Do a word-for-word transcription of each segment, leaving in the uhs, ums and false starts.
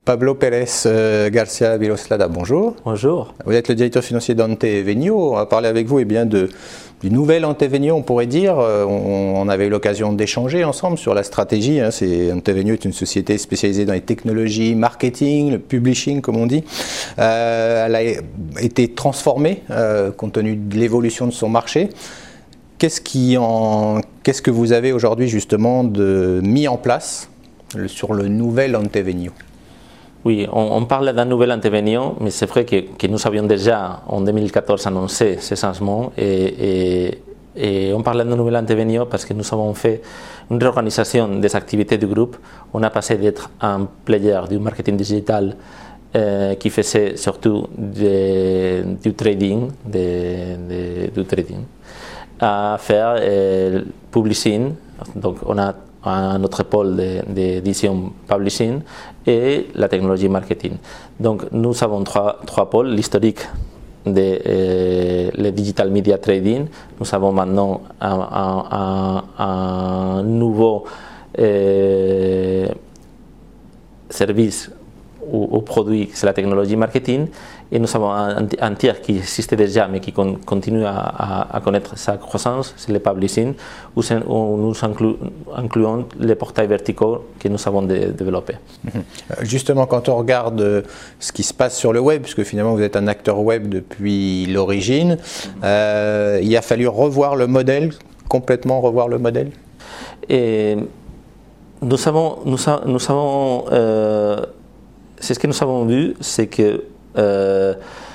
Pablo Pérez euh, Garcia Viloslada, bonjour. Bonjour. Vous êtes le directeur financier d'Antevenio. On va parler avec vous eh bien, de, du nouvel Antevenio, on pourrait dire. On, on avait eu l'occasion d'échanger ensemble sur la stratégie. Hein. C'est, Antevenio est une société spécialisée dans les technologies, marketing, le publishing, comme on dit. Euh, elle a été transformée euh, compte tenu de l'évolution de son marché. Qu'est-ce, qui en, qu'est-ce que vous avez aujourd'hui justement de, mis en place le, sur le nouvel Antevenio? Oui, on, on parle d'un nouvel Antevenio, mais c'est vrai que, que nous avions déjà en deux mille quatorze annoncé ces changements et, et, et on parle d'un nouvel Antevenio parce que nous avons fait une réorganisation des activités du groupe. On a passé d'être un player du marketing digital euh, qui faisait surtout de, du trading, de, de, du trading, à faire euh, publishing. Donc on a un autre pôle d'édition publishing et la technologie marketing. Donc nous avons trois, trois pôles, l'historique de euh, le digital media trading. Nous avons maintenant un, un, un, un nouveau euh, service ou, ou produit, c'est la technologie marketing. Et nous avons un, un tiers qui existait déjà mais qui con, continue à, à, à connaître sa croissance, c'est le publishing, où, où nous inclu, incluons les portails verticaux que nous avons de, développés. Justement, quand on regarde ce qui se passe sur le web, puisque finalement vous êtes un acteur web depuis l'origine, euh, il a fallu revoir le modèle, complètement revoir le modèle. Et nous avons, nous, nous avons euh, c'est ce que nous avons vu, c'est que Euh,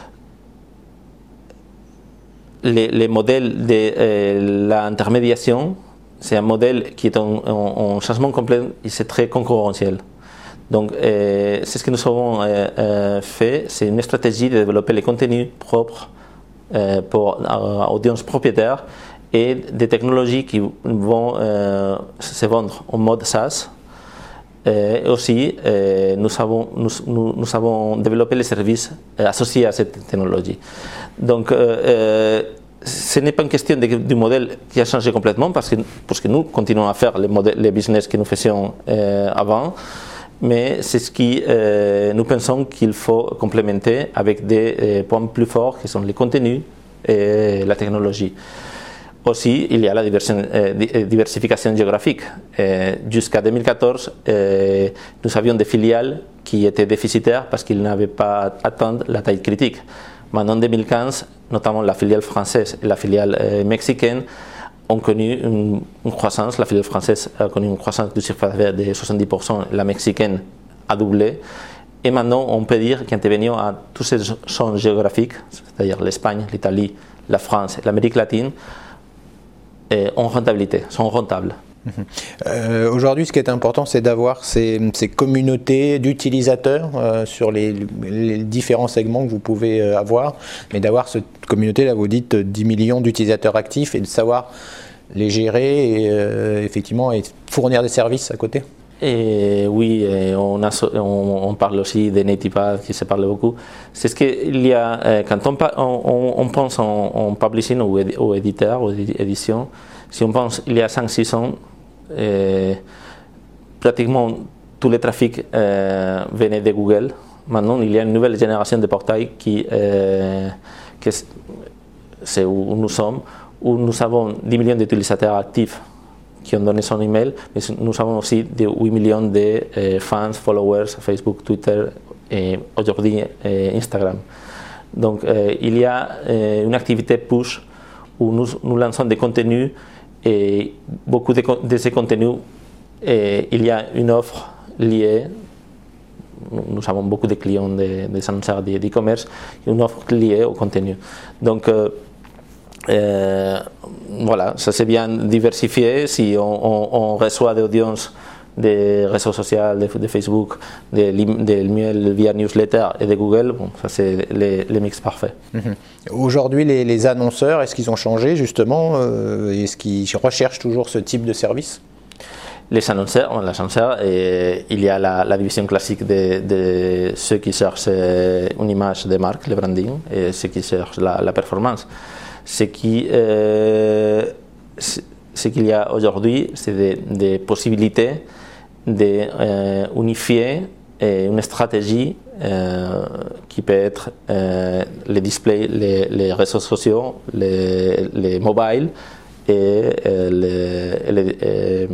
les, les modèles de euh, l'intermédiation, c'est un modèle qui est en, en, en changement complet et c'est très concurrentiel. Donc, euh, c'est ce que nous avons euh, euh, fait, c'est une stratégie de développer les contenus propres euh, pour euh, audience propriétaire et des technologies qui vont euh, se vendre en mode SaaS. Et aussi, euh, nous, avons, nous, nous, nous avons développé les services associés à cette technologie. Donc, euh, euh, ce n'est pas une question de, du modèle qui a changé complètement, parce que, parce que nous continuons à faire les, modèles, les business que nous faisions euh, avant, mais c'est ce qui euh, nous pensons qu'il faut complémenter avec des euh, points plus forts qui sont les contenus et la technologie. Aussi, il y a la diversification géographique. Jusqu'à deux mille quatorze, nous avions des filiales qui étaient déficitaires parce qu'ils n'avaient pas atteint la taille critique. Maintenant, en deux mille quinze, notamment la filiale française et la filiale mexicaine ont connu une, une croissance. La filiale française a connu une croissance du chiffre d'affaires de soixante-dix pour cent, la mexicaine a doublé. Et maintenant, on peut dire qu'Antevenio a tous ces zones géographiques, c'est-à-dire l'Espagne, l'Italie, la France et l'Amérique latine, en rentabilité, sont rentables. Euh, aujourd'hui, ce qui est important, c'est d'avoir ces, ces communautés d'utilisateurs euh, sur les, les différents segments que vous pouvez euh, avoir, mais d'avoir cette communauté, là vous dites dix millions d'utilisateurs actifs, et de savoir les gérer et euh, effectivement et fournir des services à côté. Et oui, et on, a, on, on parle aussi des native ads qui se parle beaucoup. C'est ce qu'il y a, quand on, on, on pense en, en publishing ou, édi, ou éditeur ou édition, si on pense il y a cinq six ans, eh, pratiquement tous les trafics eh, venaient de Google. Maintenant, il y a une nouvelle génération de portails qui, eh, qui c'est où nous sommes, où nous avons dix millions d'utilisateurs actifs qui ont donné son email, mais nous avons aussi de huit millions de euh, fans, followers, Facebook, Twitter et aujourd'hui euh, Instagram. Donc euh, il y a euh, une activité push où nous, nous lançons des contenus et beaucoup de, de ces contenus, euh, il y a une offre liée. Nous avons beaucoup de clients des de annonceurs d'e-commerce, une offre liée au contenu. Donc euh, Euh, voilà, ça c'est bien diversifié. Si on, on, on reçoit des audiences des réseaux sociaux, de, de Facebook, de, de l'email via newsletter et de Google, bon, ça c'est les, les mix parfaits. Mmh. Aujourd'hui, les, les annonceurs, est-ce qu'ils ont changé justement euh, Est-ce qu'ils recherchent toujours ce type de service? Les annonceurs, bon, les annonceurs et il y a la, la division classique de, de ceux qui cherchent une image de marque, le branding, et ceux qui cherchent la, la performance. Ce qui, euh, ce qu'il y a aujourd'hui, c'est des, des possibilités d'unifier et une stratégie euh, qui peut être euh, les displays, les, les réseaux sociaux, les, les mobiles et, euh, les, les, euh,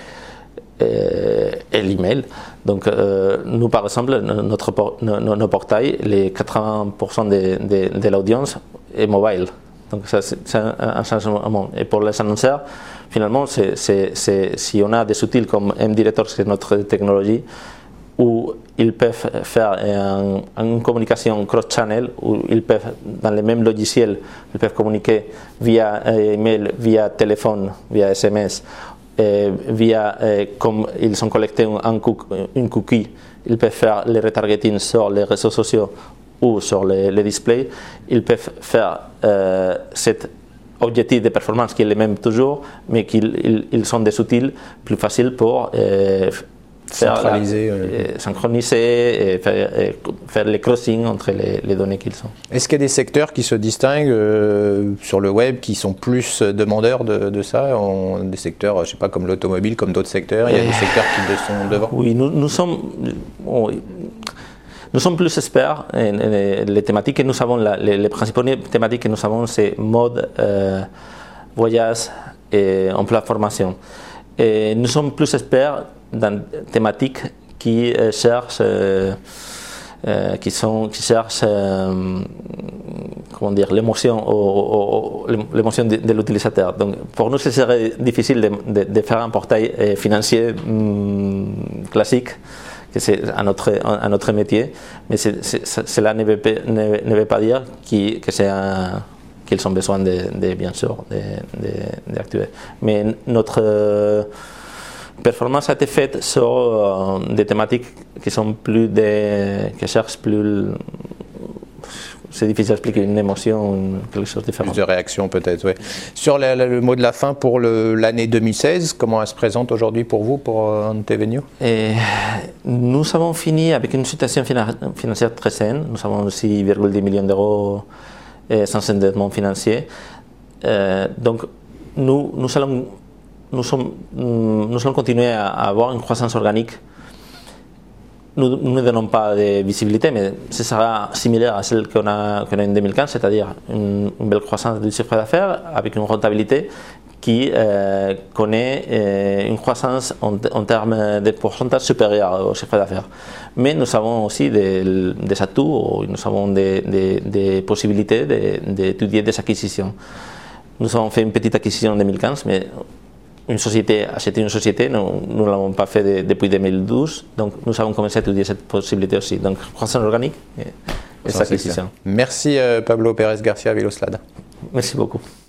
et l'email. Donc, euh, nous, par exemple, notre, nos, nos portails, les quatre-vingts pour cent de, de, de l'audience est mobile. Donc, ça, c'est un, un changement. Et pour les annonceurs, finalement, c'est, c'est, c'est, si on a des outils comme mDirector, c'est notre technologie, où ils peuvent faire un, une communication cross-channel, où ils peuvent, dans les mêmes logiciels, ils peuvent communiquer via email, via téléphone, via S M S, et via, et comme ils ont collecté un cook, une cookie, ils peuvent faire le retargeting sur les réseaux sociaux ou sur les, les displays. Ils peuvent faire euh, cet objectif de performance qui est le même toujours, mais qu'ils ils, ils sont des outils plus faciles pour euh, faire centraliser, la, euh... euh, synchroniser et faire, et faire les crossings entre les, les données qu'ils sont. Est-ce qu'il y a des secteurs qui se distinguent euh, sur le web, qui sont plus demandeurs de, de ça, on, des secteurs, je ne sais pas, comme l'automobile, comme d'autres secteurs, il y a des secteurs qui sont devant? Oui, nous, nous sommes... Oh, Nous sommes plus experts en, en les thématiques que nous avons, la, les, les principales thématiques que nous avons, c'est mode, euh, voyage et emploi formation. Et nous sommes plus experts dans des thématiques qui euh, cherchent, euh, euh, qui sont, qui cherchent, euh, comment dire, l'émotion, l'émotion de, de l'utilisateur. Donc, pour nous, ce serait difficile de, de, de faire un portail financier hum, classique, que c'est à notre, à notre métier, mais c'est, c'est, cela ne veut, ne, ne veut pas dire qu'ils, que c'est un, qu'ils ont besoin de, de bien sûr, d'actuer. Mais notre euh, performance a été faite sur euh, des thématiques qui sont plus des, qui cherchent plus. C'est difficile d'expliquer une émotion, quelque chose de différent. Plus de réaction peut-être, oui. Sur le, le, le mot de la fin pour le, l'année deux mille seize, comment elle se présente aujourd'hui pour vous, pour euh, Antevenio? Et nous avons fini avec une situation financière très saine. Nous avons six virgule dix millions d'euros sans endettement financier. Euh, donc, nous, nous, allons, nous, sommes, nous allons continuer à avoir une croissance organique. Nous, nous ne donnons pas de visibilité, mais ce sera similaire à celle qu'on a, qu'on a en deux mille quinze, c'est-à-dire une, une belle croissance du chiffre d'affaires avec une rentabilité qui euh, connaît euh, une croissance en, en termes de pourcentage supérieur au chiffre d'affaires. Mais nous avons aussi des, des atouts, nous avons des, des, des possibilités d'étudier des acquisitions. Nous avons fait une petite acquisition en deux mille quinze, mais une société, acheter une société, nous ne l'avons pas fait de, depuis deux mille douze, donc nous avons commencé à étudier cette possibilité aussi. Donc, croissance organique et, et acquisition. Merci euh, Pablo Pérez Garcia Viloslada. Merci beaucoup.